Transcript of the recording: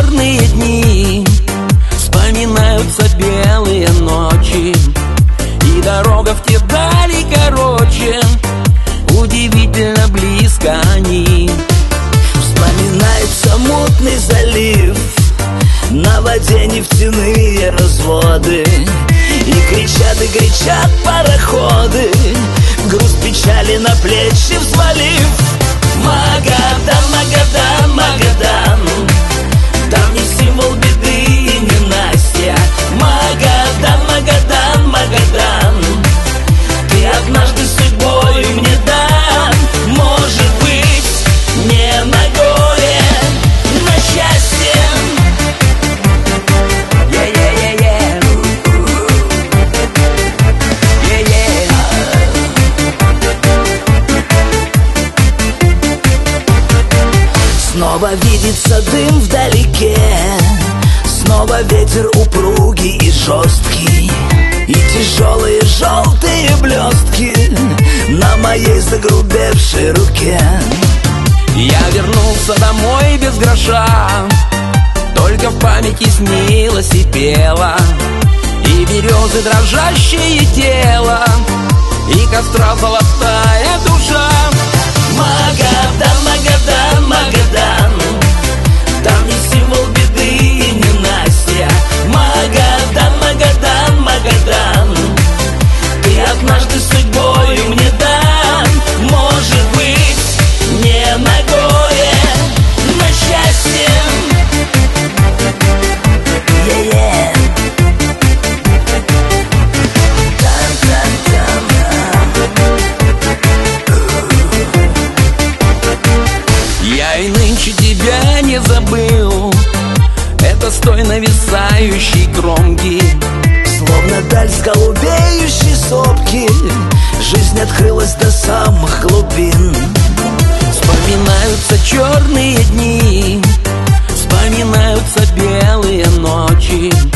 черные дни, вспоминаются белые ночи, и дорога в те дали короче, удивительно близко они. Вспоминается мутный залив, на воде нефтяные разводы, и кричат пароходы, груз печали на плечи взвалив. Магадан, Магадан, Магадан, там не символ беды и не Настя. Магадан, Магадан, Магадан, ты однажды судьбой мне дан. Может быть, не на горе, на счастье. Снова видится дым вдалеке, снова ветер упругий и жесткий, и тяжелые желтые блестки на моей загрубевшей руке. Я вернулся домой без гроша, только в памяти снилось и пело, и березы дрожащее тело, и костра золотая душа. Магадан, Магадан, Магадан, там не символ беды и не Настя. Магадан, Магадан, Магадан, ты однажды судьбой мне дан. Может быть, не на горе, на счастье. Я и нынче тебя не забыл, это с той нависающей кромки, Словно даль с голубеющей сопки, жизнь открылась до самых глубин. вспоминаются черные дни, вспоминаются белые ночи,